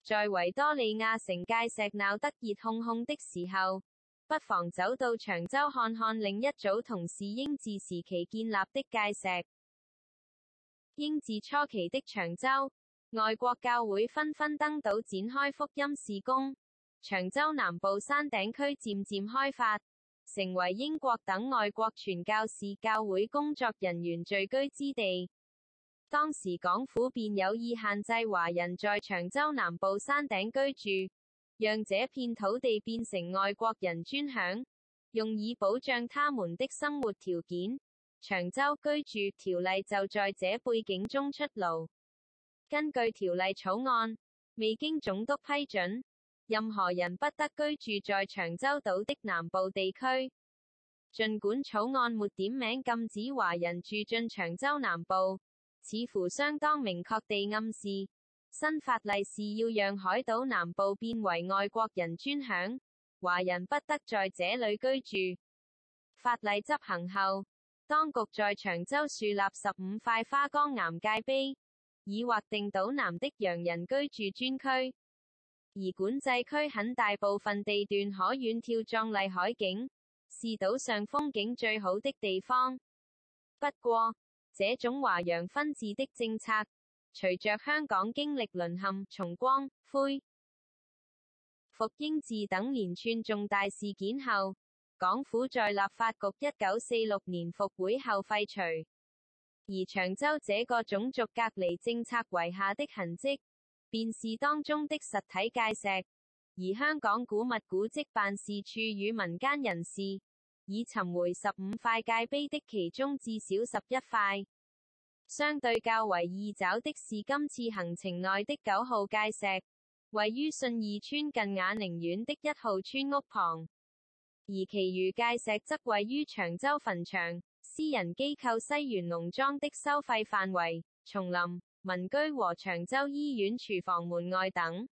在維多利亞城界石鬧得熱烘烘的時候，不妨走到長洲看看另一組同是英治時期建立的界石。英治初期的長洲，外國教會紛紛登島展開福音事工，長洲南部山頂區漸漸開發，成為英國等外國傳教士教會工作人員聚居之地。當時港府便有意限制華人在長洲南部山頂居住，讓這片土地變成外國人專享，用以保障他們的生活條件。長洲居住條例就在這背景中出爐。根據條例草案，未經總督批准，任何人不得居住在長洲島的南部地區。儘管草案沒點名禁止華人住進長洲南部，似乎相當明確地暗示，新法例是要讓海島南部變為外國人專享，華人不得在這裏居住。法例執行後，當局在長洲樹立15塊花崗岩界碑，以劃定島南的洋人居住專區。而管制區很大部分地段可遠眺壯麗海景，是島上風景最好的地方。不過，這種華洋分治的政策，隨着香港經歷淪陷、重光、恢復英治等連串重大事件後，港府在立法局1946年復會後廢除。而長洲這個種族隔離政策遺下的痕跡，便是當中的實體界石。而香港古物古蹟辦事處與民間人士，已尋回15塊界碑的其中至少11塊。相對較為易找的是今次行程內的9號界石，位於信義村近雅寧苑的1號村屋旁。而其餘界石則位於長洲墳場、私人機構西園農莊的收費範圍、叢林、民居和長洲醫院廚房門外等。